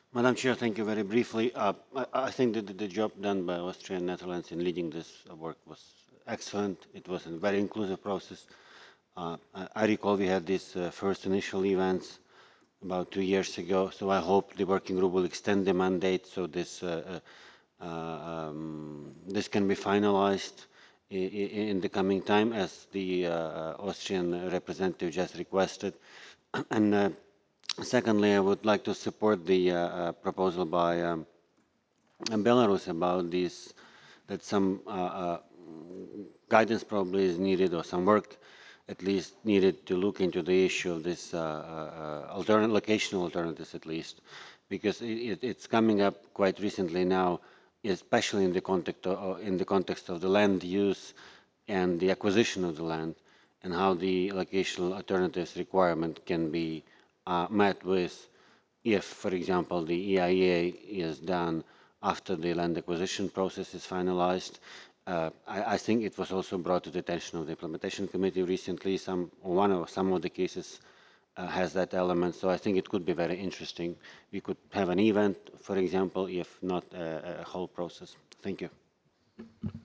Madam Chair, thank you very briefly. I think that the job done by Austria and Netherlands in leading this work was excellent. It was a very inclusive process. I recall we had these first initial events about 2 years ago, so I hope the working group will extend the mandate so this can be finalized in the coming time as the Austrian representative just requested. And secondly, I would like to support the proposal by Belarus about this, that some guidance probably is needed or some work at least needed to look into the issue of this alternate locational alternatives at least, because it's coming up quite recently now, especially in the context of the land use and the acquisition of the land, and how the locational alternatives requirement can be met with if, for example, the EIA is done after the land acquisition process is finalized. I think it was also brought to the attention of the implementation committee recently. Some of the cases has that element, so I think it could be very interesting. We could have an event, for example, if not a whole process. Thank you.